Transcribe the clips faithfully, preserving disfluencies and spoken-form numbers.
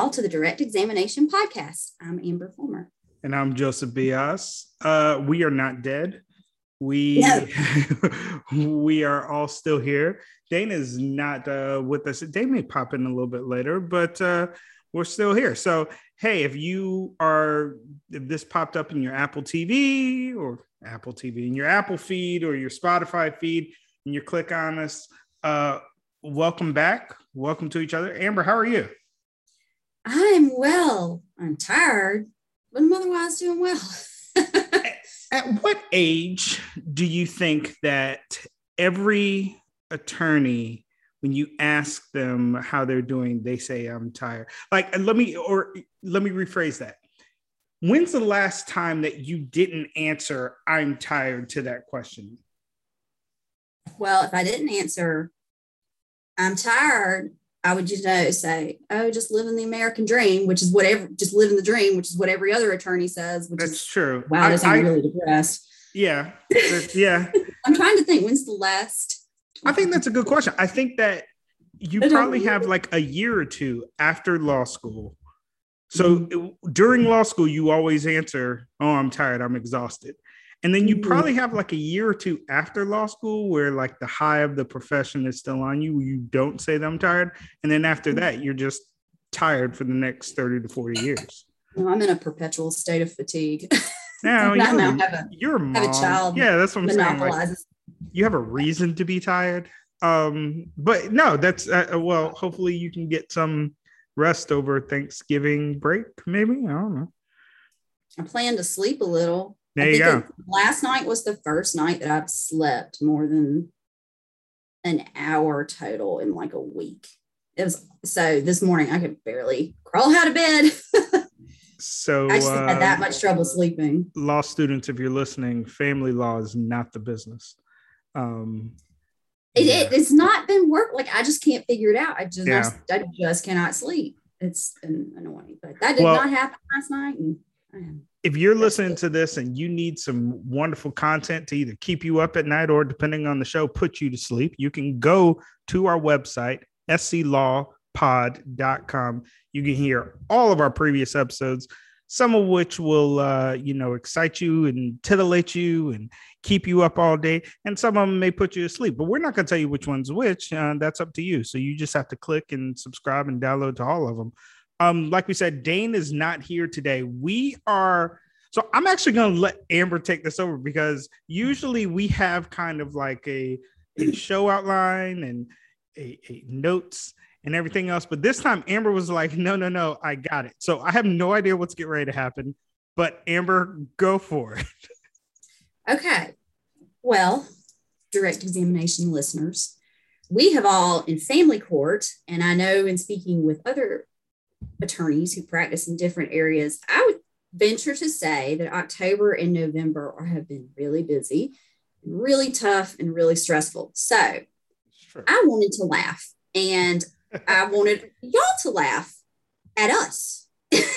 all to the Direct Examination Podcast. I'm Amber Fulmer. And I'm Joseph Bias. Uh, we are not dead. We no. we are all still here. Dana's not uh, with us. They may pop in a little bit later, but uh, we're still here. So, hey, if you are, if this popped up in your Apple T V or Apple T V, in your Apple feed or your Spotify feed, and you click on us, uh, welcome back. Welcome to each other. Amber, how are you? I'm well. I'm tired, but I'm otherwise doing well. At what age do you think that every attorney, when you ask them how they're doing, they say, I'm tired? Like, let me, or let me rephrase that. When's the last time that you didn't answer, I'm tired, to that question? Well, if I didn't answer, I'm tired, I would just know, say, oh, just living the American dream, which is whatever, just living the dream, which is what every other attorney says, which That's is true. Wow, that sounds I, really depressed. Yeah. Yeah. I'm trying to think, when's the last? I think that's a good question. I think that you probably have like a year or two after law school. So mm-hmm. during law school, you always answer, oh, I'm tired, I'm exhausted. And then you probably have like a year or two after law school where like the high of the profession is still on you. You don't say that I'm tired. And then after that, you're just tired for the next thirty to forty years. No, I'm in a perpetual state of fatigue. Now, you're, now have a, you're a mom. Have a child. Yeah, that's what I'm saying. Like, you have a reason to be tired. Um, but no, that's, uh, well, hopefully you can get some rest over Thanksgiving break, maybe. I don't know. I plan to sleep a little. There you go. Last night was the first night that I've slept more than an hour total in like a week. It was so this morning I could barely crawl out of bed. So I just uh, had that much trouble sleeping. Law students, if you're listening, family law is not the business. Um, it, yeah. it it's not been work. Like I just can't figure it out. I just yeah. I, I just cannot sleep. It's been annoying, but that did well, not happen last night. And I am if you're listening to this and you need some wonderful content to either keep you up at night or, depending on the show, put you to sleep, you can go to our website, s c law pod dot com. You can hear all of our previous episodes, some of which will, uh, you know, excite you and titillate you and keep you up all day. And some of them may put you to sleep, but we're not going to tell you which one's which. Uh, that's up to you. So you just have to click and subscribe and download to all of them. Um, like we said, Dane is not here today. We are, so I'm actually going to let Amber take this over because usually we have kind of like a, a show outline and a, a notes and everything else. But this time Amber was like, no, no, no, I got it. So I have no idea what's getting ready to happen, but Amber, go for it. Okay. Well, Direct Examination listeners, we have all in family court, and I know in speaking with other attorneys who practice in different areas, I would venture to say that October and November are, have been really busy, really tough, and really stressful. So sure. I wanted to laugh, and I wanted y'all to laugh at us,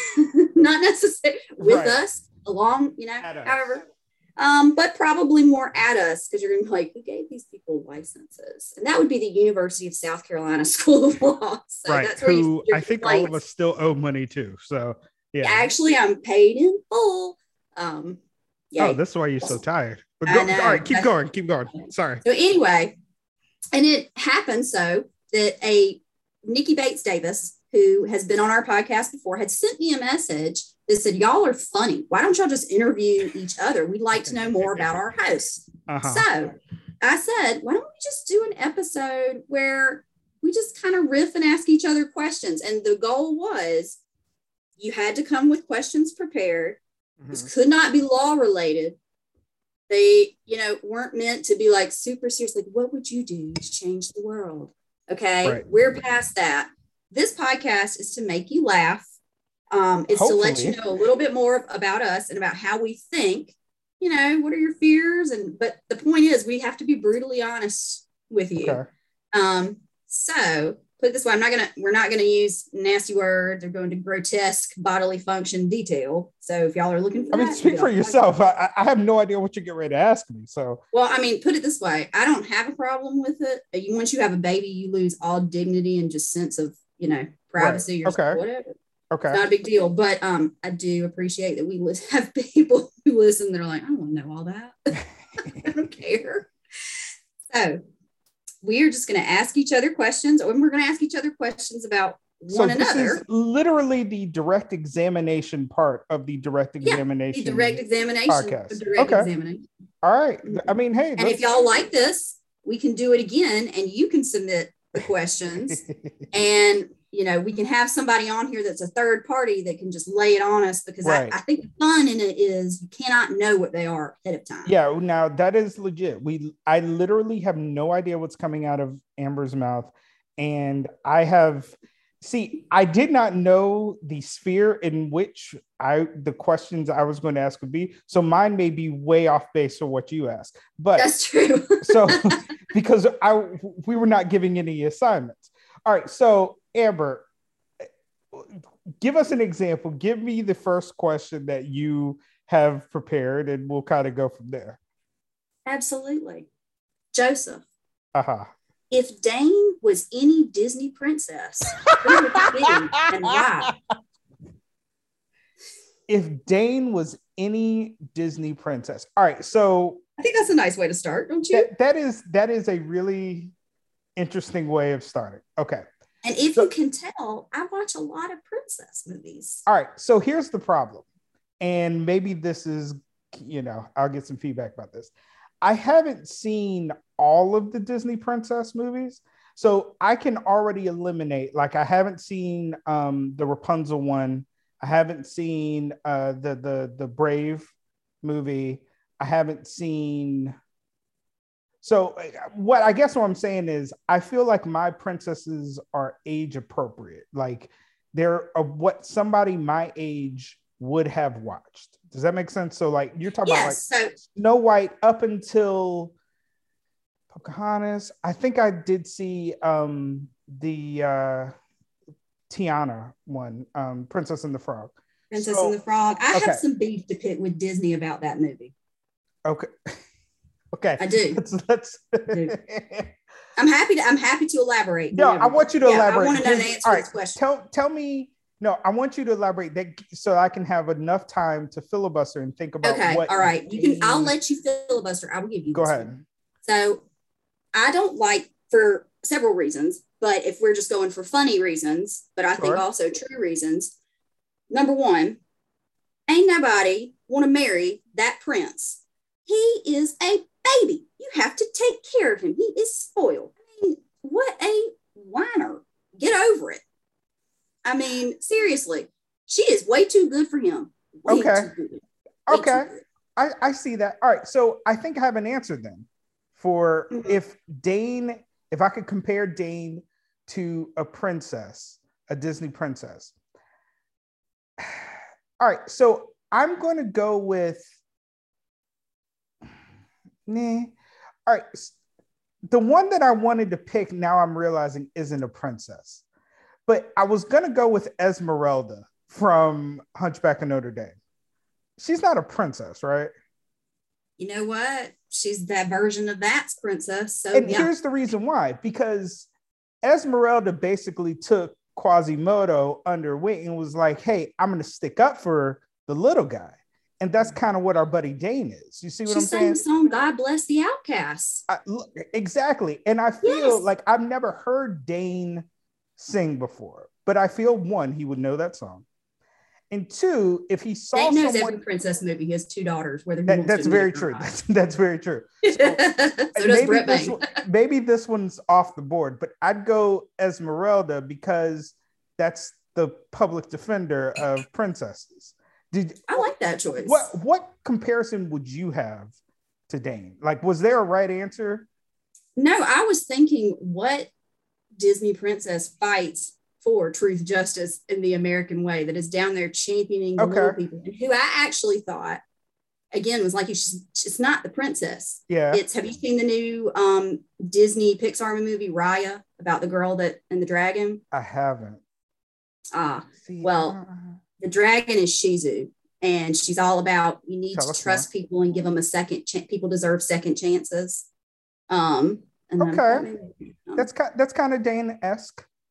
not necessarily with right. us, along, you know, however, um, but probably more at us because you're going to be like, who gave these people licenses? And that would be the University of South Carolina School of Law. So right. That's where who you, I think all of us still owe money to. So yeah, actually, I'm paid in full. Um, yeah. Oh, that's why you're so tired. But go, all right, keep going, keep going. Sorry. So anyway, and it happened so that a Nikki Bates Davis, who has been on our podcast before, had sent me a message that said, y'all are funny. Why don't y'all just interview each other? We'd like to know more about our hosts. Uh-huh. So I said, why don't we just do an episode where we just kind of riff and ask each other questions? And the goal was you had to come with questions prepared. Mm-hmm. This could not be law related. They, you know, weren't meant to be like super serious. Like, what would you do to change the world? Okay, right. We're past that. This podcast is to make you laugh. Um, it's Hopefully. to let you know a little bit more about us and about how we think. You know, what are your fears? And but the point is, we have to be brutally honest with you. Okay. Um, so put it this way, I'm not gonna. We're not gonna use nasty words or go into grotesque bodily function detail. So if y'all are looking for, I mean, that, speak for yourself. I, I have no idea what you're getting ready to ask me. So, well, I mean, put it this way, I don't have a problem with it. You, once you have a baby, you lose all dignity and just sense of, you know, privacy right. or okay. whatever. Okay. It's not a big deal, but um, I do appreciate that we have people who listen that are like, I don't want to know all that. I don't care. So we're just going to ask each other questions, or we're going to ask each other questions about one so another. This is literally the direct examination part of the direct examination. Yeah, the direct examination podcast. Direct okay. Examination. All right. I mean, hey. And if y'all like this, we can do it again, and you can submit the questions, and you know we can have somebody on here that's a third party that can just lay it on us, because right. I, I think the fun in it is you cannot know what they are ahead of time. Yeah. Now that is legit. We I literally have no idea what's coming out of Amber's mouth, and I have. See, I did not know the sphere in which I the questions I was going to ask would be. So mine may be way off base for what you asked. But that's true. so because I we were not giving any assignments. All right. So Amber, give us an example. Give me the first question that you have prepared, and we'll kind of go from there. Absolutely. Joseph. Uh-huh. If Dane was any Disney princess, who would it be and why? If Dane was any Disney princess. All right, so I think that's a nice way to start, don't you? That, that is that is a really interesting way of starting. Okay. And if so, you can tell, I watch a lot of princess movies. All right, so here's the problem. And maybe this is, you know, I'll get some feedback about this. I haven't seen all of the Disney princess movies, so I can already eliminate, like I haven't seen um, the Rapunzel one. I haven't seen uh, the, the, the Brave movie. I haven't seen. So what I guess what I'm saying is I feel like my princesses are age appropriate. Like they're uh, what somebody my age would have watched. Does that make sense? So like you're talking yes, about like so- Snow White up until Pocahontas. I think I did see um, the uh, Tiana one, um, Princess and the Frog. Princess so, and the Frog. I okay. have some beef to pick with Disney about that movie. Okay. Okay. I do. Let's, let's... I do. I'm happy to I'm happy to elaborate. No, I want you to yeah, elaborate. I want to know the answer All to right, this question. Tell tell me. No, I want you to elaborate that so I can have enough time to filibuster and think about. Okay. What all right. You can. I'll let you filibuster. I will give you. Go this ahead. One. So, I don't like for several reasons, but if we're just going for funny reasons, but I Sure. think also true reasons. Number one, ain't nobody want to marry that prince. He is a baby. You have to take care of him. He is spoiled. I mean, what a whiner. Get over it. I mean, seriously, she is way too good for him. Way Okay. Too good. Way Okay. too good. I, I see that. All right. So I think I have an answer then for Mhm. if Dane, if I could compare Dane to a princess, a Disney princess. All right. So I'm going to go with, nah. All right. The one that I wanted to pick now I'm realizing isn't a princess, but I was going to go with Esmeralda from Hunchback of Notre Dame. She's not a princess, right? You know what? She's that version of that princess. So And yeah. here's the reason why, because Esmeralda basically took Quasimodo under wing and was like, hey, I'm going to stick up for the little guy. And that's kind of what our buddy Dane is. You see what she I'm sang saying? the song God Bless the Outcasts. I, look, exactly. And I feel Yes. like I've never heard Dane sing before, but I feel one, he would know that song. And two, if he saw Dane knows someone, every princess movie. He has two daughters. Whether he that, wants that's to very admit it or true. not. That's, that's very true. So, so does maybe Brett this, Bain. one- maybe this one's off the board, but I'd go Esmeralda because that's the public defender of princesses. Did I like that choice. what what comparison would you have to Dane? Like, was there a right answer? No, I was thinking what Disney princess fights for truth, justice, in the American way, that is down there championing the Okay. little people, and who I actually thought, again, was like, she's, it's not the princess. Yeah. It's, have you seen the new um, Disney Pixar movie, Raya, about the girl that and the dragon? I haven't. Ah, See, well, uh, the dragon is Shizu, and she's all about you need Tell to us trust people and give them a second chance. People deserve second chances. Um, and then- Okay. that's kind that's kind of Dane-esque.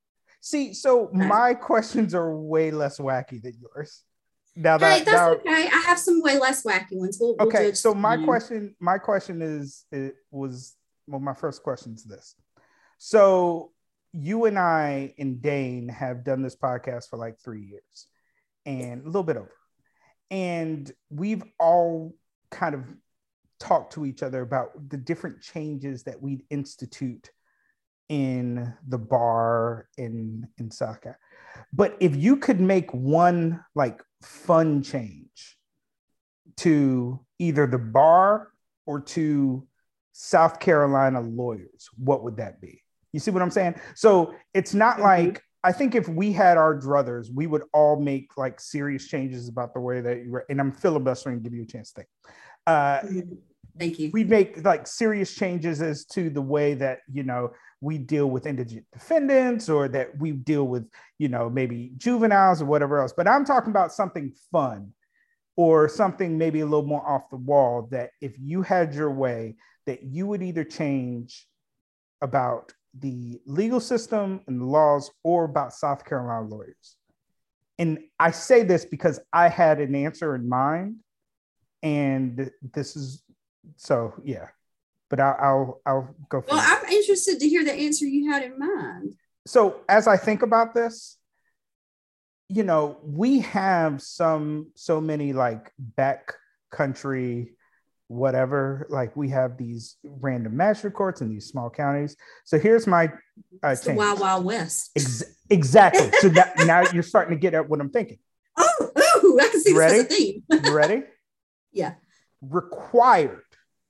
See, so my questions are way less wacky than yours. Now that, hey, that's now, okay. I have some way less wacky ones. We'll, we'll okay, judge so my you. question, my question is, it was, well, my first question is this. So you and I and Dane have done this podcast for like three years and a little bit over. And we've all kind of talked to each other about the different changes that we'd institute in the bar in, in South Carolina. But if you could make one like fun change to either the bar or to South Carolina lawyers, what would that be? You see what I'm saying? So it's not mm-hmm. like, I think if we had our druthers, we would all make like serious changes about the way that you were, and I'm filibustering to give you a chance to think. Uh, Thank you. We'd make like serious changes as to the way that, you know, we deal with indigent defendants or that we deal with, you know, maybe juveniles or whatever else. But I'm talking about something fun or something maybe a little more off the wall that if you had your way, that you would either change about the legal system and the laws or about South Carolina lawyers. And I say this because I had an answer in mind, and this is, so yeah, but I'll, I'll, I'll go for Well, it. I'm interested to hear the answer you had in mind. So as I think about this, you know, we have some, so many like back country, whatever, like we have these random magistrate courts in these small counties. So here's my uh, it's the Wild Wild West. Ex- exactly. So that, now you're starting to get at what I'm thinking. Oh, oh I can see you this ready? as a theme. You ready? Yeah. Required.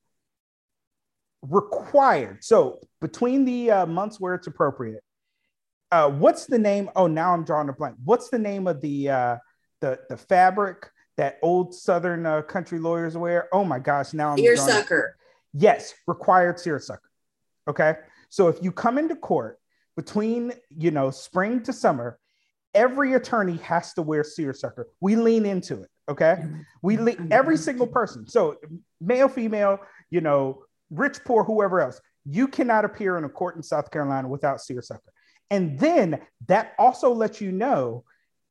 Required. So between the uh, months where it's appropriate, uh, what's the name? Oh, now I'm drawing a blank. What's the name of the uh, the the fabric that old Southern uh, country lawyers wear? Oh my gosh, now I'm seersucker. A... Yes, required seersucker. Okay, so if you come into court between, you know, spring to summer, every attorney has to wear seersucker. We lean into it. Okay, we le- every single person. So male, female, you know, rich, poor, whoever else. You cannot appear in a court in South Carolina without seersucker. And then that also lets you know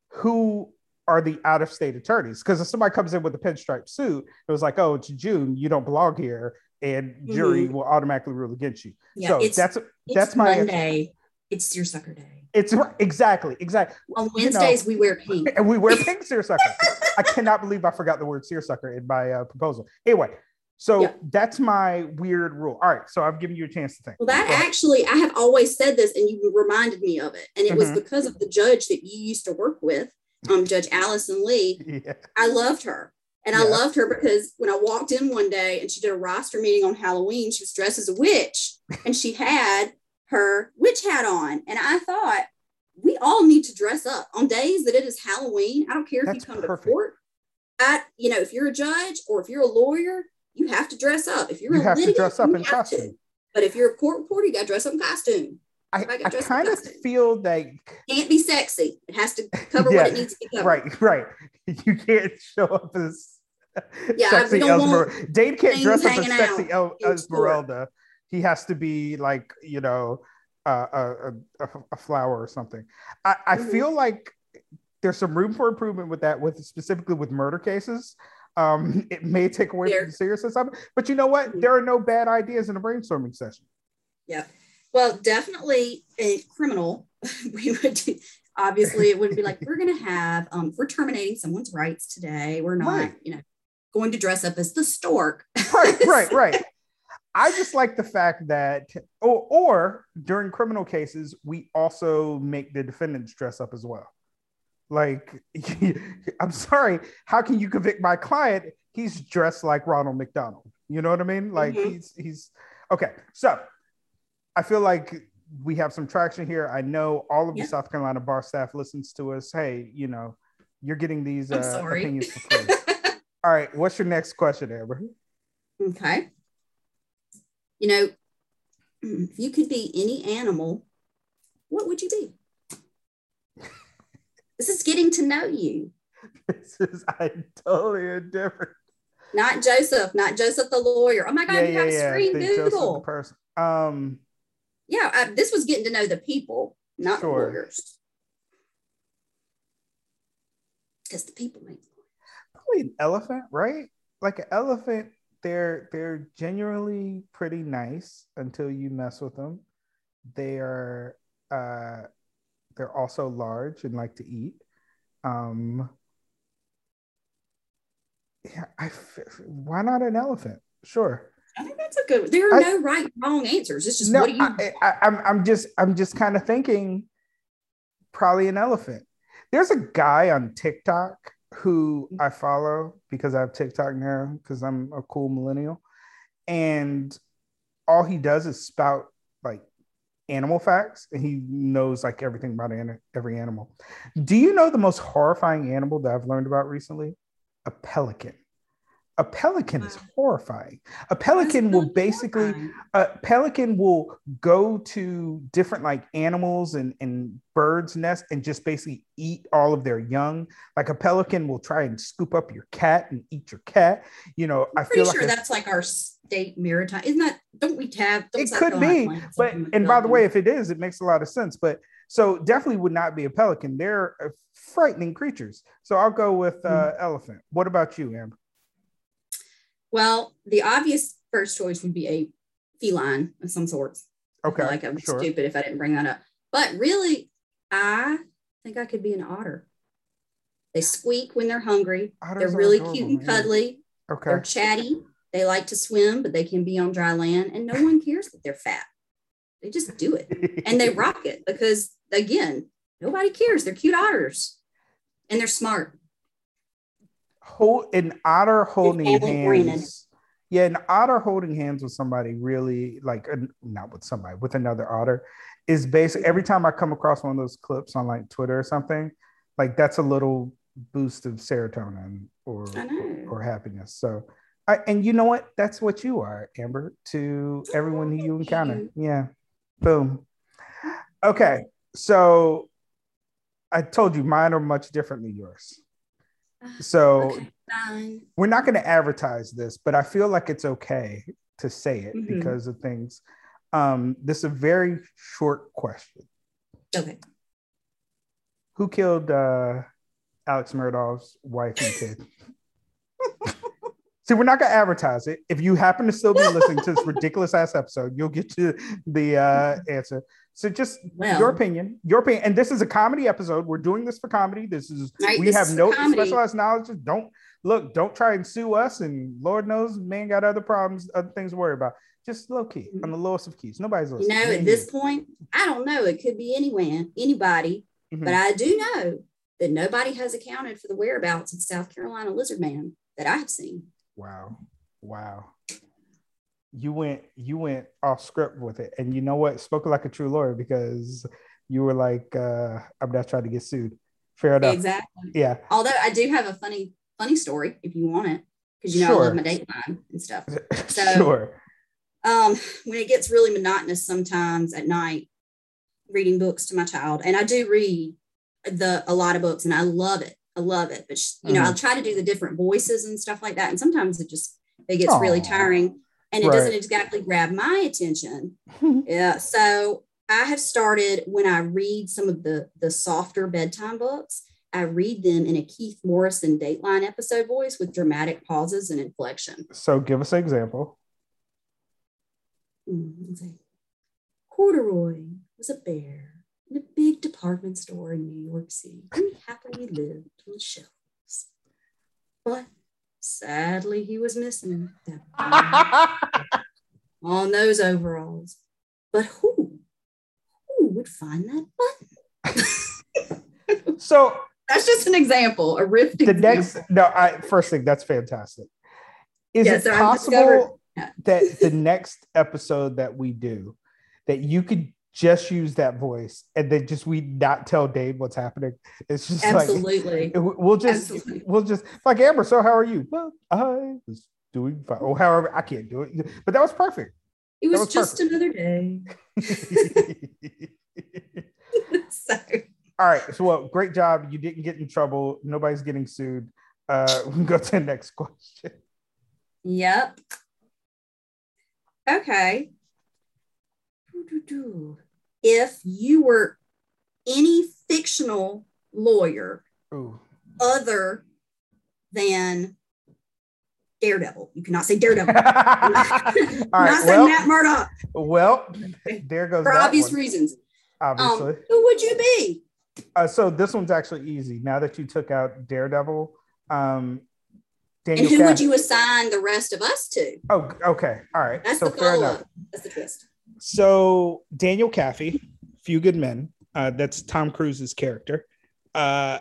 who are the out-of-state attorneys. Because if somebody comes in with a pinstripe suit, it was like, oh, it's June, you don't belong here, and jury mm-hmm. will automatically rule against you. Yeah, so it's, that's it's that's my Monday. Answer. It's seersucker day. It's exactly, exactly. On Wednesdays, you know, we wear pink. And we wear pink seersucker. I cannot believe I forgot the word seersucker in my uh, proposal. Anyway, so yeah. that's my weird rule. All right, so I've given you a chance to think. Well, that actually, I have always said this, and you reminded me of it. And it mm-hmm. was because of the judge that you used to work with, um, Judge Allison Lee. Yeah. I loved her. And yeah. I loved her because when I walked in one day and she did a roster meeting on Halloween, she was dressed as a witch and she had her witch hat on. And I thought, we all need to dress up on days that it is Halloween. I don't care if That's you come perfect. to court. I, you know, if you're a judge or if you're a lawyer, you have to dress up. If you're you a have litigant, to dress up you in have costume. To. But if you're a court reporter, you got to dress up in costume. I, I kind of feel like can't be sexy. It has to cover yeah, what it needs to be covered. Right, right. You can't show up as yeah, sexy Esmeralda. Dane can't dress up as sexy El- Esmeralda. He has to be like, you know, uh, a, a, a flower or something. I, I mm-hmm. feel like there's some room for improvement with that, with specifically with murder cases. Um, it may take away there. from the seriousness of it, but you know what? Mm-hmm. There are no bad ideas in a brainstorming session. Yeah. Well, definitely a criminal. We would do, obviously it wouldn't be like, we're going to have, um, we're terminating someone's rights today. We're not, right. you know, going to dress up as the stork. Right, right, right. I just like the fact that, or, or during criminal cases, we also make the defendants dress up as well. Like, I'm sorry, how can you convict my client? He's dressed like Ronald McDonald. You know what I mean? Like mm-hmm. he's, he's, okay. So I feel like we have some traction here. I know all of the yeah. South Carolina bar staff listens to us. Hey, you know, you're getting these uh, opinions for free. All right. What's your next question, Amber? Okay. You know, if you could be any animal, what would you be? This is getting to know you. This is I totally different. Not Joseph, not Joseph the lawyer. Oh my God, yeah, you yeah, have a yeah. screen the Google. Joseph the person. Um, yeah, I, this was getting to know the people. not Sure. the lawyers. Because the people make the lawyers. Probably an elephant, right? Like an elephant, they're they're genuinely pretty nice until you mess with them. They are uh they're also large and like to eat. Um yeah, I why not an elephant? Sure. I think that's a good. There are I, no right wrong answers. It's just no, what do you? I, I, I'm I'm just I'm just kind of thinking probably an elephant. There's a guy on TikTok who I follow because I have TikTok now because I'm a cool millennial, and all he does is spout like animal facts, and he knows like everything about an, every animal. Do you know the most horrifying animal that I've learned about recently? A pelican. A pelican is horrifying. A pelican will basically, a pelican will go to different like animals and, and birds' nests and just basically eat all of their young. Like a pelican will try and scoop up your cat and eat your cat. You know, I'm I pretty feel sure like that's like our state maritime. Isn't that? Don't we have? Don't it could be, but and by the way, if it is, it makes a lot of sense. But so definitely would not be a pelican. They're frightening creatures. So I'll go with uh, mm-hmm. elephant. What about you, Amber? Well, the obvious first choice would be a feline of some sorts. Okay. I feel like I would be sure. stupid if I didn't bring that up. But really, I think I could be an otter. They squeak when they're hungry. Otters they're really cute and cuddly. Okay. They're chatty. They like to swim, but they can be on dry land, and no one cares that they're fat. They just do it. And they rock it because, again, nobody cares. They're cute otters. And they're smart. Hold an otter holding hands. Granted. Yeah, an otter holding hands with somebody really like uh, not with somebody with another otter is basically every time I come across one of those clips on like Twitter or something, like that's a little boost of serotonin or or, or happiness. So, I, and you know what? That's what you are, Amber. To everyone who you encounter, yeah, boom. Okay, so I told you mine are much different than yours. So okay, we're not going to advertise this, but I feel like it's okay to say it mm-hmm. because of things. Um, this is a very short question. Okay. Who killed uh, Alex Murdaugh's wife and kid? See, we're not going to advertise it. If you happen to still be listening to this ridiculous ass episode, you'll get to the uh, answer. So just well, your opinion, your opinion. And this is a comedy episode. We're doing this for comedy. This is, right, we this have is no comedy. Specialized knowledge. Don't look, don't try and sue us. And Lord knows, man got other problems, other things to worry about. Just low key, on the lowest of keys. Nobody's listening. You know, at this point, I don't know. It could be anyone, anybody. Mm-hmm. But I do know that nobody has accounted for the whereabouts of South Carolina lizard man that I have seen. Wow. Wow. You went you went off script with it. And you know what? Spoke like a true lawyer because you were like, uh, I'm not trying to get sued. Fair enough. Exactly. Yeah. Although I do have a funny, funny story if you want it. Because you know sure. I love my Dateline and stuff. So sure. Um, when it gets really monotonous sometimes at night, reading books to my child, and I do read the a lot of books and I love it. I love it. But you know, mm-hmm. I'll try to do the different voices and stuff like that. And sometimes it just it gets Aww. really tiring. And it right. doesn't exactly grab my attention. Yeah. So I have started when I read some of the, the softer bedtime books, I read them in a Keith Morrison Dateline episode voice with dramatic pauses and inflection. So give us an example. Mm-hmm. Corduroy was a bear in a big department store in New York City. He happily lived on the shelves. But sadly, he was missing that on those overalls. But who, who would find that button? So that's just an example, a riff. The example. next, no, I first thing that's fantastic. Is yeah, it so possible that the next episode that we do, that you could just use that voice and then just we not tell Dave what's happening? It's just absolutely. Like we'll just absolutely. we'll just like Amber. So how are you? Well, I was doing fine. Or however, I can't do it, but that was perfect. It was, was just perfect. Another day. So. All right. So well, great job. You didn't get in trouble. Nobody's getting sued. Uh, we can go to the next question. Yep. Okay. If you were any fictional lawyer Ooh. other than Daredevil. You cannot say Daredevil. All right, not say well, Matt Murdock. Well, there goes for that obvious one. reasons. Obviously. Um, who would you be? Uh, so this one's actually easy. Now that you took out Daredevil, um, Daniel and who Cass- would you assign the rest of us to? Oh, okay. All right. That's so the fair follow-up. enough. That's the twist. So Daniel Kaffee, Few Good Men. Uh, that's Tom Cruise's character. Uh,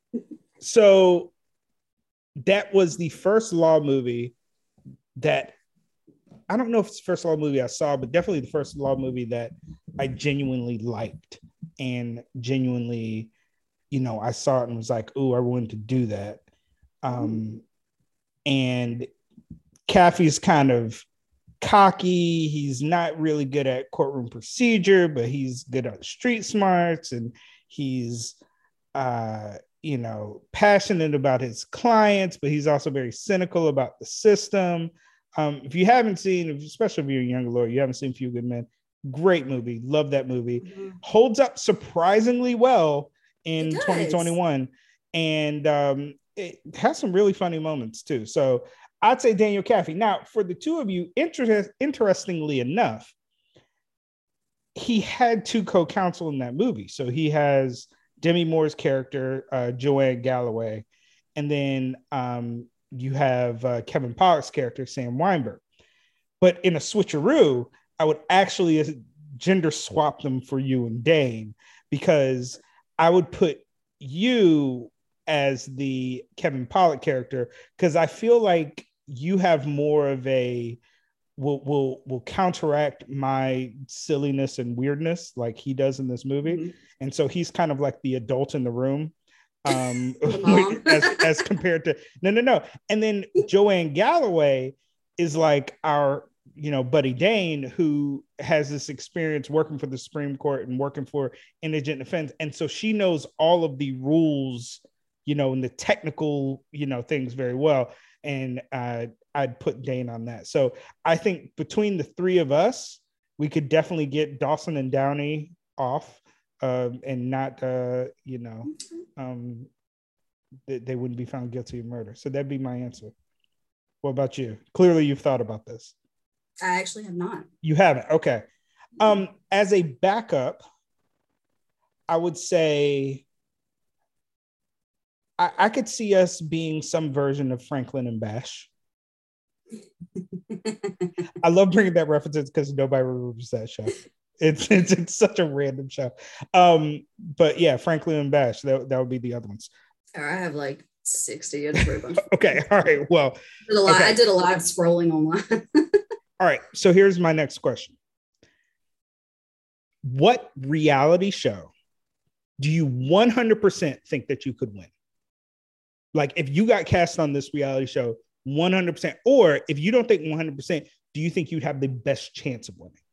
so that was the first law movie that I don't know if it's the first law movie I saw, but definitely the first law movie that I genuinely liked and genuinely, you know, I saw it and was like, "Ooh, I wanted to do that." Um, and Kaffee's kind of cocky. He's not really good at courtroom procedure, but he's good at street smarts, and he's, uh, you know, passionate about his clients, but he's also very cynical about the system. Um, if you haven't seen, especially if you're a younger lawyer, you haven't seen Few Good Men, great movie. Love that movie. Mm-hmm. Holds up surprisingly well in twenty twenty-one. And um, it has some really funny moments too. So I'd say Daniel Kaffee. Now, for the two of you, inter- interestingly enough, he had two co-counsel in that movie. So he has Demi Moore's character, uh, Joanne Galloway, and then um, you have uh, Kevin Pollak's character, Sam Weinberg. But in a switcheroo, I would actually gender swap them for you and Dane, because I would put you as the Kevin Pollak character, because I feel like you have more of a will will will counteract my silliness and weirdness like he does in this movie. Mm-hmm. And so he's kind of like the adult in the room. Um as, as compared to no no no. And then Joanne Galloway is like our, you know, buddy Dane, who has this experience working for the Supreme Court and working for indigent defense. And so she knows all of the rules, you know, and the technical, you know, things very well. And uh, I'd put Dane on that. So I think between the three of us, we could definitely get Dawson and Downey off um, and not, uh, you know, um, they, they wouldn't be found guilty of murder. So that'd be my answer. What about you? Clearly you've thought about this. I actually have not. You haven't? Okay. Um, as a backup, I would say I, I could see us being some version of Franklin and Bash. I love bringing that reference because nobody remembers that show. It's, it's it's such a random show. Um, but yeah, Franklin and Bash, that, that would be the other ones. I have like sixty. Okay, all right. Well, I did a lot, okay. I did a lot of scrolling online. All right. So here's my next question. What reality show do you one hundred percent think that you could win? Like if you got cast on this reality show, one hundred percent, or if you don't think one hundred percent, do you think you'd have the best chance of winning?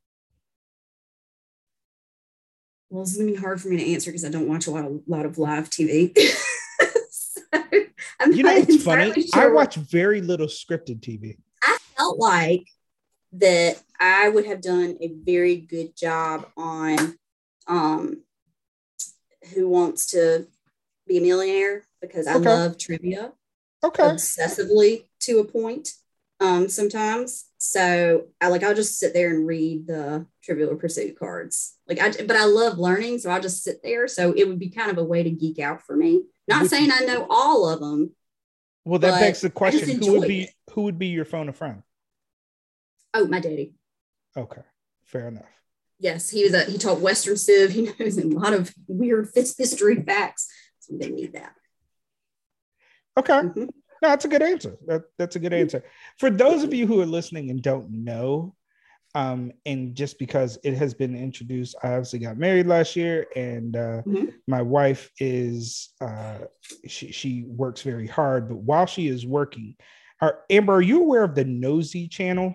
Well, it's going to be hard for me to answer because I don't watch a lot of, lot of live T V. So I'm you know, it's funny. Sure. I watch very little scripted T V. I felt like that I would have done a very good job on um, Who Wants to Be a Millionaire, because I okay. love trivia okay. obsessively to a point um, sometimes. So I like, I'll just sit there and read the Trivial Pursuit cards. Like I, but I love learning. So I'll just sit there. So it would be kind of a way to geek out for me. Not would saying you, I know all of them. Well, that begs the question, who would be, it. who would be your phone a friend? Oh, my daddy. Okay. Fair enough. Yes. He was a, he taught Western Civ. He knows a lot of weird history facts. So they need that. Okay. Mm-hmm. No, that's a good answer. That, that's a good answer. For those of you who are listening and don't know, um, and just because it has been introduced, I obviously got married last year, and uh, mm-hmm. my wife is, uh, she, she works very hard, but while she is working, are, Amber, are you aware of the Nosy channel?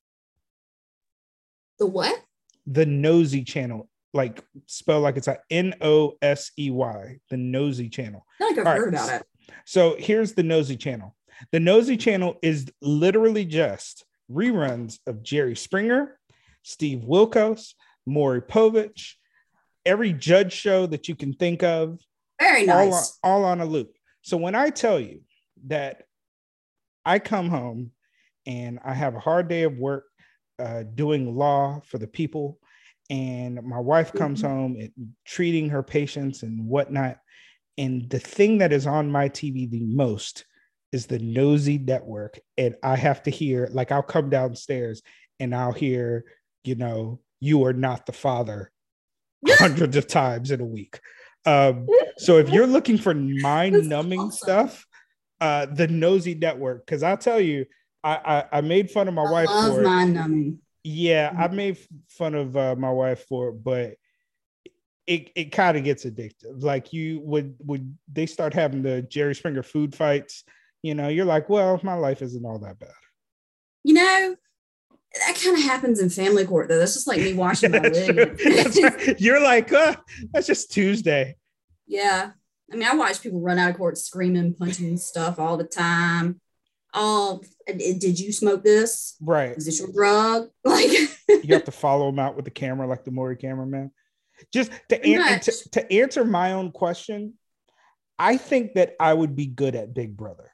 The what? The Nosy channel, like spelled like it's a N O S E Y, the Nosy channel. I feel like I've All heard right. about it. So here's the Nosy channel. The Nosy channel is literally just reruns of Jerry Springer, Steve Wilkos, Maury Povich, every judge show that you can think of. Very nice. All on, all on a loop. So when I tell you that I come home and I have a hard day of work uh, doing law for the people, and my wife comes mm-hmm. home and treating her patients and whatnot, and the thing that is on my T V the most is the Nosy Network. And I have to hear, like, I'll come downstairs and I'll hear, you know, "You are not the father" hundreds of times in a week. Um, so if you're looking for mind-numbing awesome. stuff, uh, the Nosy Network, because I'll tell you, I, I I made fun of my I wife love for it. mind-numbing. Yeah, I made fun of uh, my wife for it, but it it kind of gets addictive. Like, you would would they start having the Jerry Springer food fights, you know, you're like, well, my life isn't all that bad. You know, that kind of happens in family court, though. That's just like me washing yeah, my wig. Right. You're like, uh, that's just Tuesday. Yeah. I mean, I watch people run out of court screaming, punching stuff all the time. Oh, did you smoke this? Right. Is this your drug? Like, you have to follow them out with the camera, like the Maury cameraman. Just to, an- to, to answer my own question, I think that I would be good at Big Brother.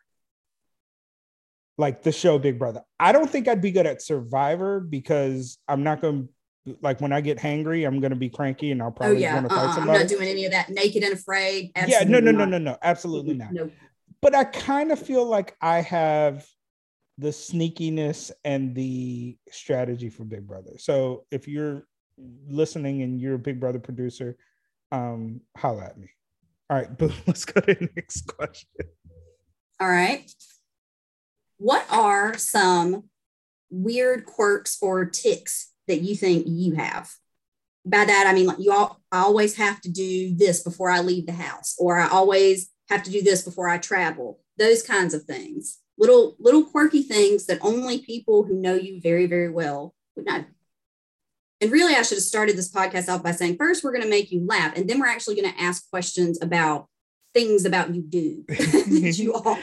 Like the show Big Brother. I don't think I'd be good at Survivor because I'm not going to, like, when I get hangry, I'm going to be cranky and I'll probably oh, yeah. want to fight uh-uh. somebody. I'm not doing any of that. Naked and Afraid. Absolutely yeah, no, no, not. no, no, no. Absolutely not. No. But I kind of feel like I have the sneakiness and the strategy for Big Brother. So if you're listening and you're a Big Brother producer, um, holla at me. All right, but let's go to the next question. All right. What are some weird quirks or tics that you think you have? By that, I mean, like, you all, I always have to do this before I leave the house, or I always have to do this before I travel. Those kinds of things. Little, little quirky things that only people who know you very, very well would know. And really, I should have started this podcast off by saying, first, we're going to make you laugh. And then we're actually going to ask questions about things about you do that you are.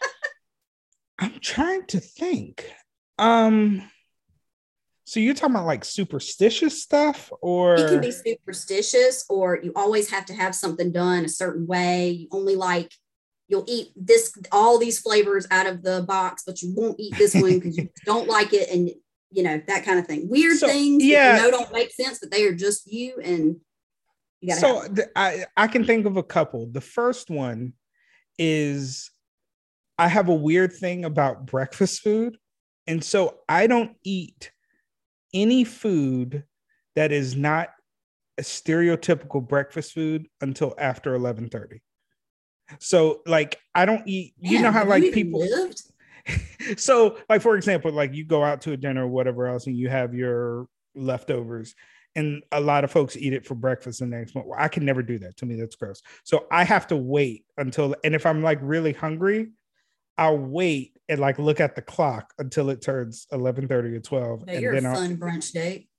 I'm trying to think. Um, so you're talking about like superstitious stuff, or it can be superstitious, or you always have to have something done a certain way. You only like, you'll eat this, all these flavors out of the box, but you won't eat this one because you don't like it. And you know, that kind of thing. Weird so, things yeah. that you know don't make sense, but they are just you, and you gotta so th- I, I can think of a couple. The first one is I have a weird thing about breakfast food. And so I don't eat any food that is not a stereotypical breakfast food until after eleven thirty. So like, I don't eat, Man, you know how like people, lived? So like, for example, like you go out to a dinner or whatever else and you have your leftovers, and a lot of folks eat it for breakfast the next morning. Well, I can never do that. To me, that's gross. So I have to wait until, and if I'm like really hungry, I'll wait and like look at the clock until it turns eleven thirty or twelve. Yeah, and you're then a I'll... fun brunch date.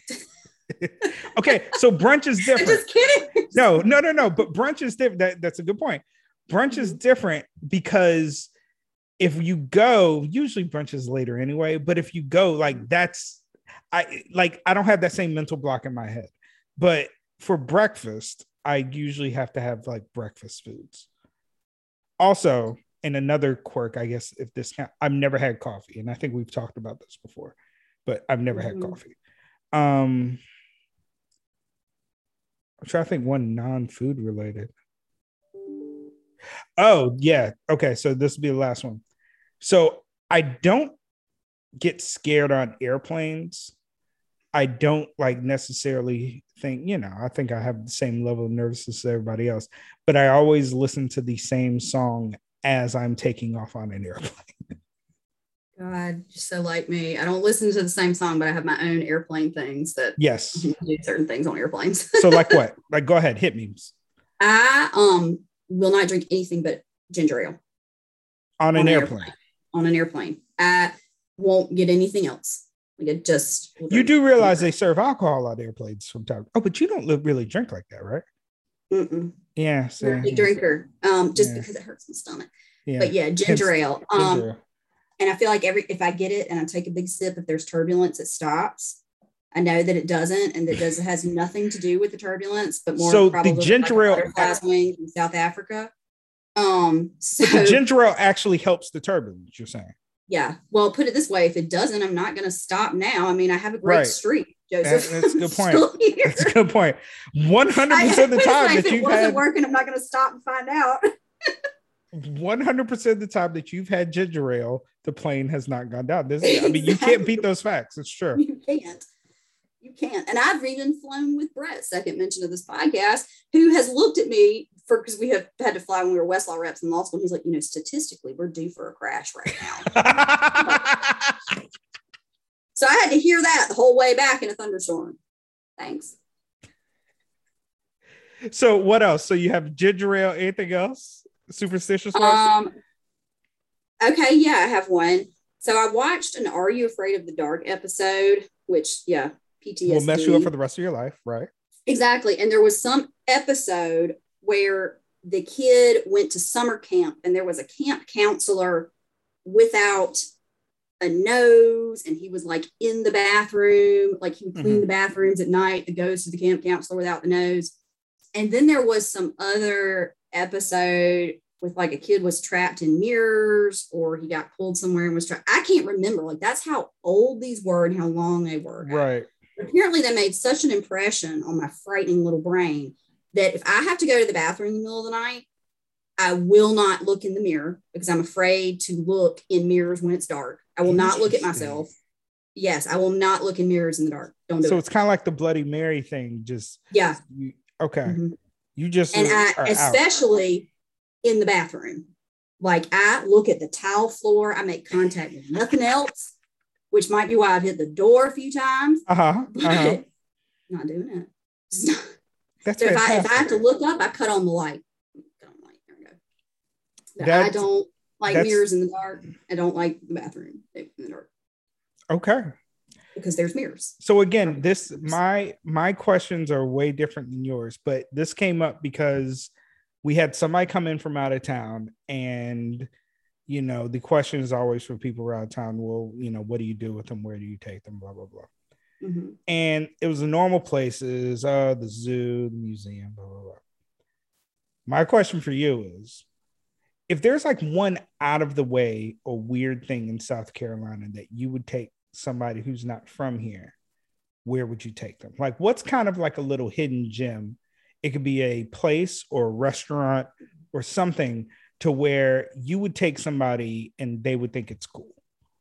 Okay, so brunch is different. I'm just kidding. No, no, no, no. But brunch is different. That, that's a good point. Brunch mm-hmm. is different because if you go, usually brunch is later anyway, but if you go, like that's, I like, I don't have that same mental block in my head. But for breakfast, I usually have to have like breakfast foods. Also, and another quirk, I guess, if this count, I've never had coffee. And I think we've talked about this before, but I've never mm-hmm. had coffee. Um, I'm trying to think one non-food related. Oh, yeah. Okay. So this will be the last one. So I don't get scared on airplanes. I don't like necessarily think, you know, I think I have the same level of nervousness as everybody else, but I always listen to the same song as I'm taking off on an airplane. God, you're so like me. I don't listen to the same song, but I have my own airplane things that yes, do certain things on airplanes. So like what? Like, go ahead, hit me. I um will not drink anything but ginger ale. On an, on an airplane. airplane. On an airplane. I won't get anything else. Like it just. You do realize they serve alcohol on airplanes from time. Oh, but you don't really drink like that, right? Mm-mm. Yeah. So, I'm a big drinker. Um, just yeah. because it hurts my stomach. Yeah. But yeah, ginger Hence, ale. Um, ginger. And I feel like every if I get it and I take a big sip, if there's turbulence, it stops. I know that it doesn't, and that does has nothing to do with the turbulence, but more so probably the ginger ale, like a butterfly's wing from South Africa. Um, so but the ginger ale actually helps the turbulence, you're saying? Yeah. Well, put it this way: if it doesn't, I'm not going to stop now. I mean, I have a great Right. streak, Joseph. That, that's a good point. That's a good point. one hundred percent of the time if that it you've wasn't had, working, I'm not going to stop and find out. one hundred percent of the time that you've had ginger ale, the plane has not gone down. This, I mean, Exactly. you can't beat those facts. It's true. You can't. You can't. And I've even flown with Brett, second mention of this podcast, who has looked at me for, because we have had to fly when we were Westlaw reps in law school. And he's like, you know, statistically, we're due for a crash right now. So I had to hear that the whole way back in a thunderstorm. Thanks. So what else? So you have ginger ale, anything else? Superstitious ones? Um, okay, yeah, I have one. So I watched an Are You Afraid of the Dark episode, which, yeah, P T S D. Will mess you up for the rest of your life, right? Exactly. And there was some episode where the kid went to summer camp and there was a camp counselor without a nose, and he was like in the bathroom, like he would clean mm-hmm. the bathrooms at night, that goes to the camp counselor without the nose. And then there was some other episode with like a kid was trapped in mirrors, or he got pulled somewhere and was trapped. I can't remember. Like, that's how old these were and how long they were. Right. Apparently they made such an impression on my frightening little brain that if I have to go to the bathroom in the middle of the night, I will not look in the mirror because I'm afraid to look in mirrors when it's dark. I will not look at myself. Yes, I will not look in mirrors in the dark. Don't do so it. So it's kind of like the Bloody Mary thing. Just yeah. You, okay. Mm-hmm. You just and I especially out. in the bathroom. Like, I look at the tile floor. I make contact with nothing else, which might be why I've hit the door a few times. Uh-huh. But uh-huh. not doing it. Not. That's so if I, if I have to look up, I cut on the light. Cut on the light. There we go. That's, I don't like mirrors in the dark. I don't like the bathroom in the dark. Okay. Because there's mirrors. So again, this my my questions are way different than yours, but this came up because we had somebody come in from out of town, and you know, the question is always for people around town, well, you know, what do you do with them? Where do you take them? Blah, blah, blah. Mm-hmm. And it was the normal places, uh, the zoo, the museum, blah, blah, blah. My question for you is, if there's like one out of the way or weird thing in South Carolina that you would take somebody who's not from here, where would you take them? Like, what's kind of like a little hidden gem? It could be a place or a restaurant or something to where you would take somebody and they would think it's cool.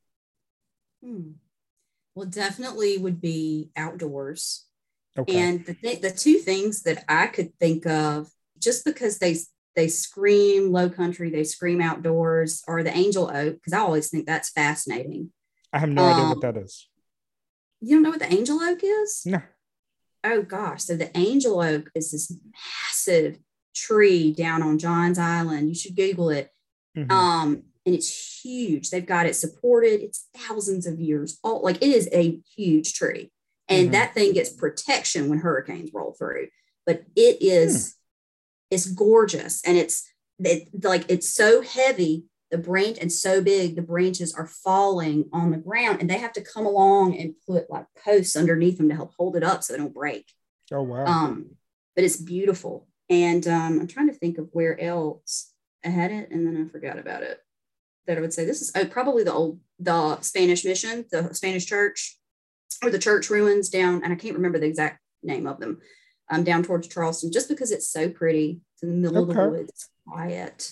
Hmm. Well, definitely would be outdoors. Okay. And the th- the two things that I could think of, just because they they scream low country, they scream outdoors, are the Angel Oak, because I always think that's fascinating. I have no um, idea what that is. You don't know what the Angel Oak is? No. Oh gosh. So the Angel Oak is this massive tree down on Johns Island. You should Google it. Mm-hmm. Um, and it's huge. They've got it supported. It's thousands of years old. Like, it is a huge tree. And mm-hmm. that thing gets protection when hurricanes roll through. But it is, hmm. it's gorgeous. And it's it, like, it's so heavy, the branch, and so big, the branches are falling on the ground, and they have to come along and put like posts underneath them to help hold it up so they don't break. Oh, wow. Um, but it's beautiful. And um, I'm trying to think of where else I had it, and then I forgot about it. That I would say this is oh, probably the old, the Spanish mission, the Spanish church, or the church ruins down, and I can't remember the exact name of them, um, down towards Charleston, just because it's so pretty. It's in the middle okay. of the woods, quiet.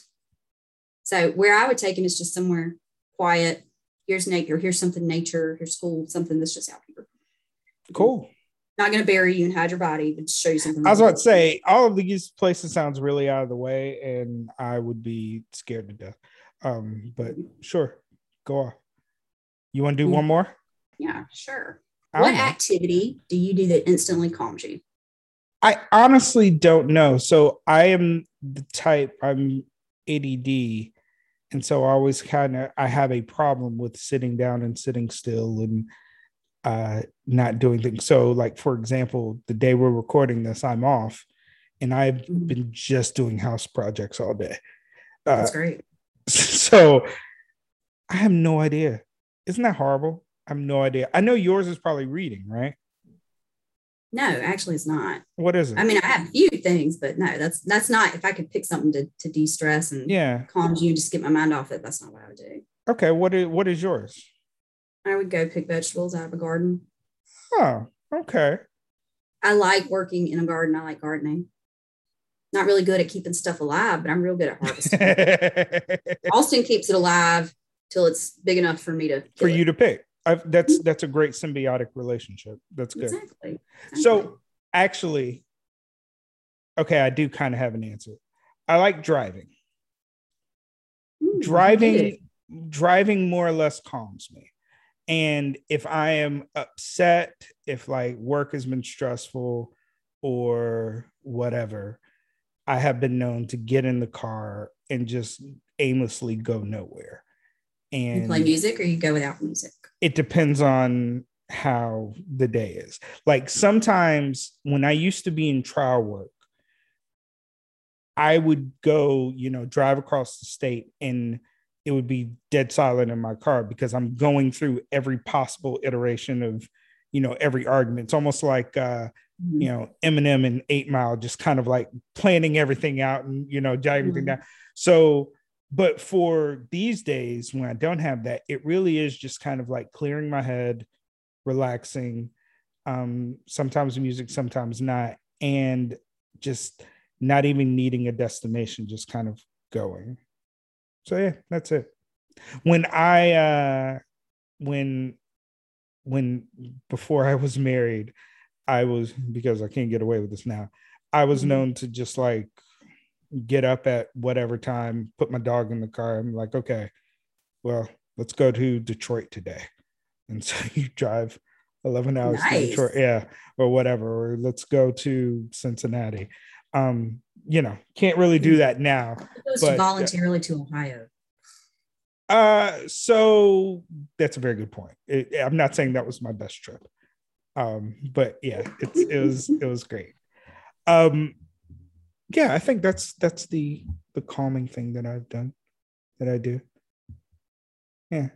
So where I would take him is just somewhere quiet. Here's nature. Here's something nature. Here's school. Something that's just out here. Cool. Not going to bury you and hide your body, but just show you something. I was about to say, all of these places sounds really out of the way, and I would be scared to death. Um, but sure, go on. You want to do yeah. one more? Yeah, sure. What know. activity do you do that instantly calms you? I honestly don't know. So I am the type, I'm A D D. And so I always kind of, I have a problem with sitting down and sitting still and uh, not doing things. So like, for example, the day we're recording this, I'm off and I've mm-hmm. been just doing house projects all day. Uh, That's great. So I have no idea. Isn't that horrible? I have no idea. I know yours is probably reading, right? No, actually, it's not. What is it? I mean, I have a few things, but no, that's that's not. If I could pick something to, to de-stress and Yeah. calm you, just get my mind off it, that's not what I would do. Okay. What is what is yours? I would go pick vegetables out of a garden. Oh, okay. I like working in a garden. I like gardening. Not really good at keeping stuff alive, but I'm real good at harvesting. Austin keeps it alive till it's big enough for me to for you it. to pick. I've, that's that's a great symbiotic relationship. That's good. Exactly. exactly. So actually, okay, I do kind of have an answer. I like driving. Ooh, driving, driving more or less calms me. And if I am upset, if like work has been stressful or whatever, I have been known to get in the car and just aimlessly go nowhere. And you play music or you go without music? It depends on how the day is. Like sometimes when I used to be in trial work, I would go, you know, drive across the state and it would be dead silent in my car because I'm going through every possible iteration of, you know, every argument. It's almost like, uh, mm-hmm. you know, Eminem and Eight Mile, just kind of like planning everything out and, you know, jotting everything mm-hmm. down. So, but for these days when I don't have that, it really is just kind of like clearing my head, relaxing, um, sometimes music, sometimes not, and just not even needing a destination, just kind of going. So yeah, that's it. When I, uh, when, when, before I was married, I was, because I can't get away with this now, I was mm-hmm. known to just like get up at whatever time, put my dog in the car. I'm like, okay, well, let's go to Detroit today. And so you drive eleven hours nice. to Detroit, yeah, or whatever, or let's go to Cincinnati. Um, you know, can't really do that now. Goes but, voluntarily uh, to Ohio. Uh, so that's a very good point. It, I'm not saying that was my best trip, um, but yeah, it's it was it was great. Um, yeah, I think that's that's the the calming thing that I've done, that I do. Yeah.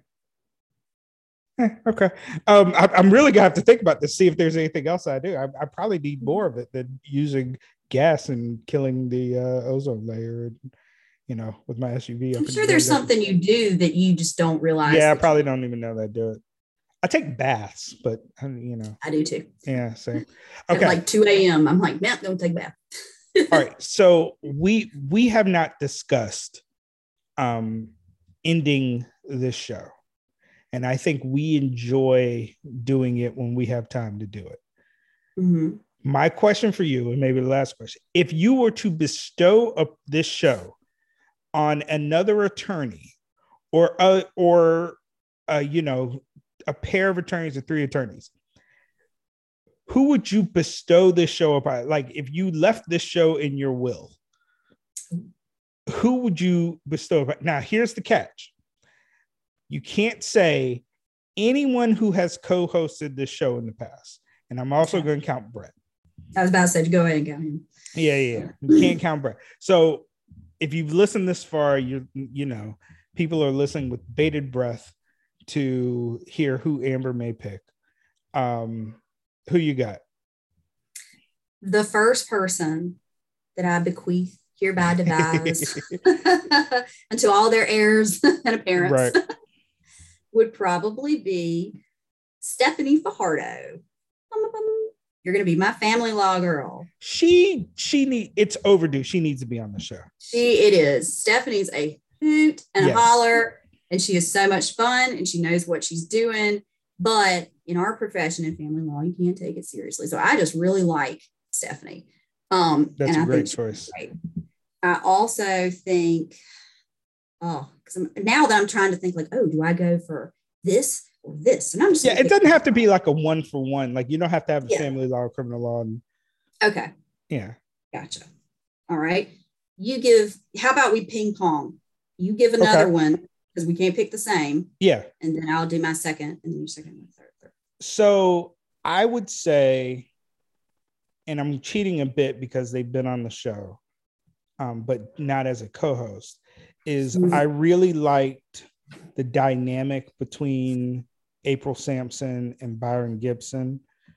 Eh, okay. Um, I, I'm really gonna have to think about this, see if there's anything else I do. I, I probably need more of it than using gas and killing the uh, ozone layer, and, you know, with my S U V. I'm sure there's something you do that you just don't realize. Yeah, I probably don't even know that I do it. I take baths, but you know. I do too. Yeah, same. Okay. At like two a.m. I'm like, man, don't take a bath. All right. So we we have not discussed um ending this show. And I think we enjoy doing it when we have time to do it. Mm-hmm. My question for you, and maybe the last question, if you were to bestow a, this show on another attorney or, a, or a, you know, a pair of attorneys or three attorneys, who would you bestow this show upon? Like if you left this show in your will, who would you bestow upon? Now, here's the catch. You can't say anyone who has co-hosted this show in the past. And I'm also going to count Brett. I was about to say, go ahead and count him. Yeah, yeah, yeah. You can't count Brett. So if you've listened this far, you you know, people are listening with bated breath to hear who Amber may pick. Um, who you got? The first person that I bequeath hereby devise unto all their heirs and apparents. Right. Would probably be Stephanie Fajardo. You're going to be my family law girl. She, she need, it's overdue. She needs to be on the show. She, it is. Stephanie's a hoot and yes. a holler, and she is so much fun, and she knows what she's doing. But in our profession in family law, you can't take it seriously. So I just really like Stephanie. Um, That's and a I great think choice. Great. I also think, oh, because now that I'm trying to think like, oh, do I go for this or this? And I'm just yeah, it doesn't have to be like a one for one. Like you don't have to have a yeah. family law or criminal law. And, okay. Yeah. Gotcha. All right. You give, how about we ping pong? You give another okay. one because we can't pick the same. Yeah. And then I'll do my second and then your second and third, third. So I would say, and I'm cheating a bit because they've been on the show, um, but not as a co-host, is mm-hmm. I really liked the dynamic between April Sampson and Byron Gibson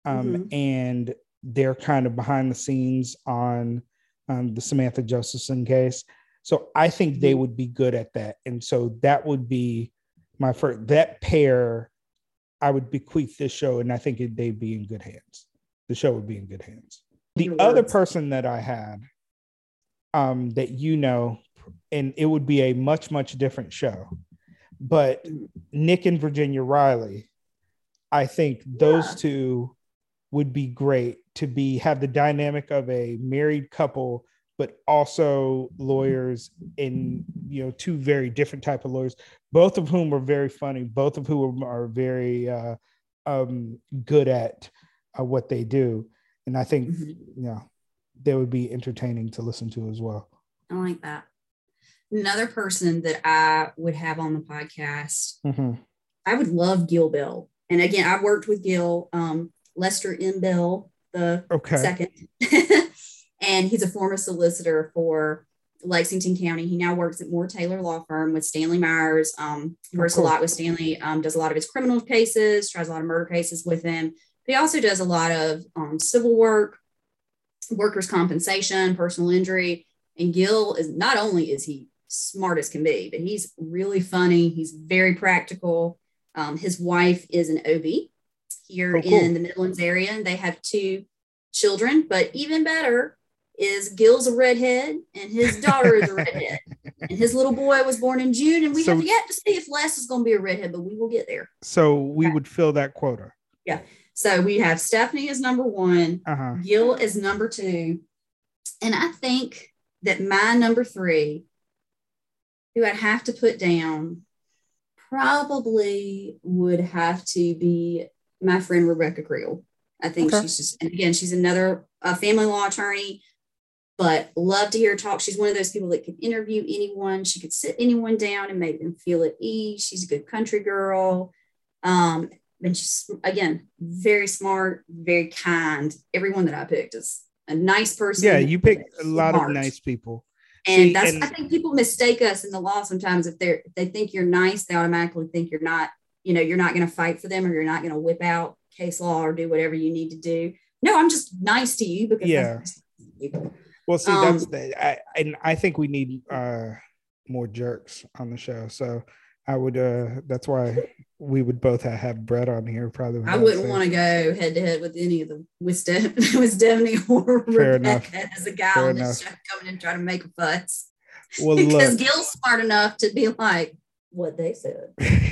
um, Mm-hmm. and they're kind of behind the scenes on um, the Samantha Josephson case. So I think they would be good at that. And so that would be my first, that pair, I would bequeath this show, and I think it, they'd be in good hands. The show would be in good hands. The Your other words. person that I had um, that you know, and it would be a much, much different show, but Nick and Virginia Riley, I think those Yeah. two would be great to be have the dynamic of a married couple, but also lawyers in, you know, two very different type of lawyers, both of whom are very funny, both of whom are very uh, um, good at uh, what they do. And I think, Mm-hmm. you know, they would be entertaining to listen to as well. I like that. Another person that I would have on the podcast, mm-hmm. I would love Gil Bell. And again, I've worked with Gil, um, Lester M. Bell, the okay. second. And he's a former solicitor for Lexington County. He now works at Moore Taylor Law Firm with Stanley Myers. Um, works oh, cool. a lot with Stanley, um, does a lot of his criminal cases, tries a lot of murder cases with him. But he also does a lot of um, civil work, workers' compensation, personal injury. And Gil is not only is he smart as can be, but he's really funny. He's very practical. Um, his wife is an O B here oh, cool. in the Midlands area, and they have two children. But even better is Gil's a redhead, and his daughter is a redhead. And his little boy was born in June, and we so, have yet to see if Les is going to be a redhead, but we will get there. So we okay. would fill that quota. Yeah. So we have Stephanie as number one, uh-huh. Gil is number two, and I think that my number three, who I'd have to put down, probably would have to be my friend Rebecca Creel. I think okay. she's just, and again, she's another uh, family law attorney, but love to hear her talk. She's one of those people that could interview anyone. She could sit anyone down and make them feel at ease. She's a good country girl. Um, and she's, again, very smart, very kind. Everyone that I picked is a nice person. Yeah, you picked a lot smart. of nice people. And See, that's, and I think people mistake us in the law sometimes. If they're, if they think you're nice, they automatically think you're not, you know, you're not going to fight for them, or you're not going to whip out case law or do whatever you need to do. No, I'm just nice to you because yeah. That's nice well, see, um, that's the, I, and I think we need uh, more jerks on the show. So I would, uh, that's why we would both have, have Brett on here. Probably. I wouldn't want to go head to head with any of the with, Ste- with Stephanie or Fair Rebecca enough. as a guy Fair on enough. this show coming and trying to make a fuss. Well, because look. Gil's smart enough to be like what they said.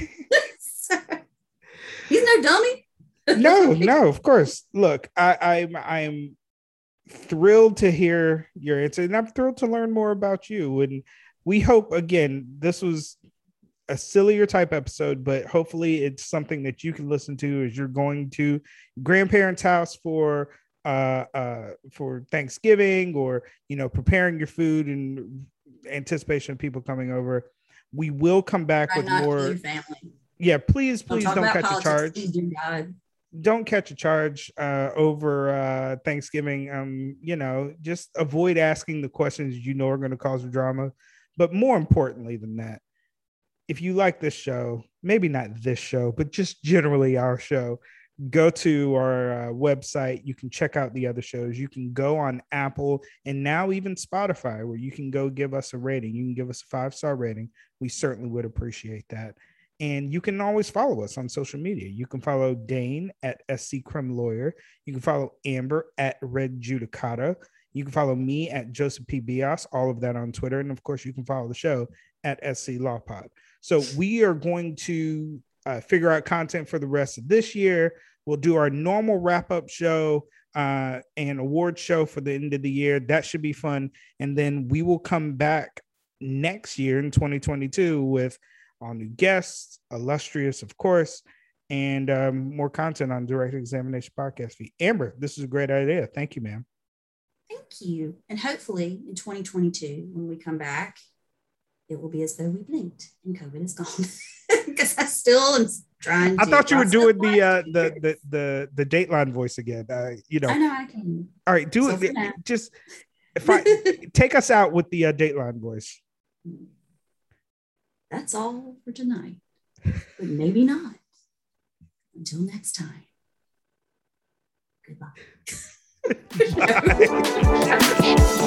So, he's no dummy. no, no, of course. Look, I, I'm I'm thrilled to hear your answer, and I'm thrilled to learn more about you. And we hope, again, this was a sillier type episode, but hopefully it's something that you can listen to as you're going to grandparents' house for uh uh for Thanksgiving, or you know, preparing your food in anticipation of people coming over. We will come back Try with not more. To your family. Yeah, please, please don't, don't catch politics, a charge. please do God. Don't catch a charge uh, over uh, Thanksgiving. Um, you know, just avoid asking the questions you know are going to cause drama. But more importantly than that, if you like this show, maybe not this show, but just generally our show, go to our uh, website. You can check out the other shows. You can go on Apple and now even Spotify, where you can go give us a rating. You can give us a five-star rating. We certainly would appreciate that. And you can always follow us on social media. You can follow Dane at S C Crim Lawyer. You can follow Amber at Red Judicata. You can follow me at Joseph P. Bias, all of that on Twitter. And of course, you can follow the show at S C Law Pod. So we are going to uh, figure out content for the rest of this year. We'll do our normal wrap-up show uh, and award show for the end of the year. That should be fun. And then we will come back next year in twenty twenty-two with all new guests, illustrious, of course, and um, more content on Direct Examination Podcast feed. Amber, this is a great idea. Thank you, ma'am. Thank you. And hopefully in twenty twenty-two, when we come back, it will be as though we blinked and COVID is gone. Because I still am trying to. I thought you were doing the, uh, the the the the Dateline voice again. Uh, you know. I know I can. All right, do so it. Just if I take us out with the uh, Dateline voice. That's all for tonight, but maybe not. Until next time. Bye.